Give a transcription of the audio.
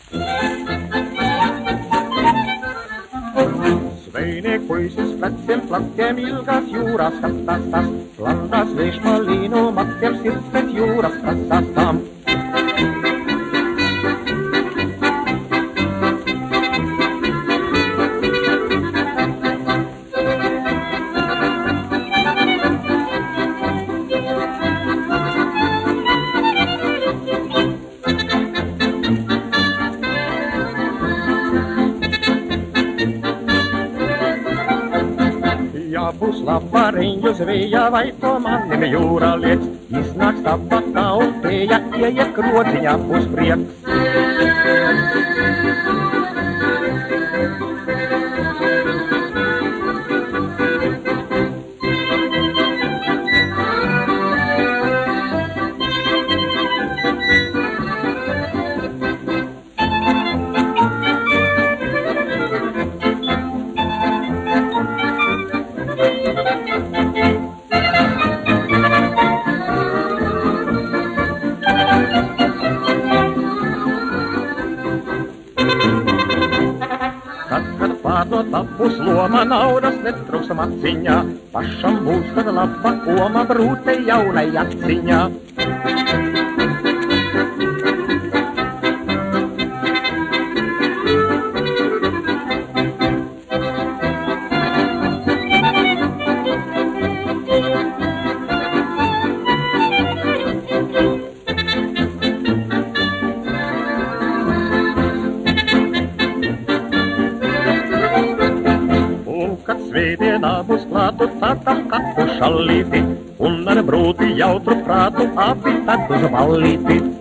Sveinekuisis plätsiem platiem ilgas jūras kastas, landas vējš malīnu matiem sirdsmet jūras kasastām. Būs laba riņu zvija vai to manim jūrā liec, iznāks tabaka un tēja, ieiet krodziņā būs prieks. Kad pārdot apus loma, naudas netrūkst maciņā, pašam būs tad laba oma brūte jaunai atciņā. Svētdienā būs klātu tātam kapu šalīti, un ar brūti jautru prātu abi tad uz ballīti.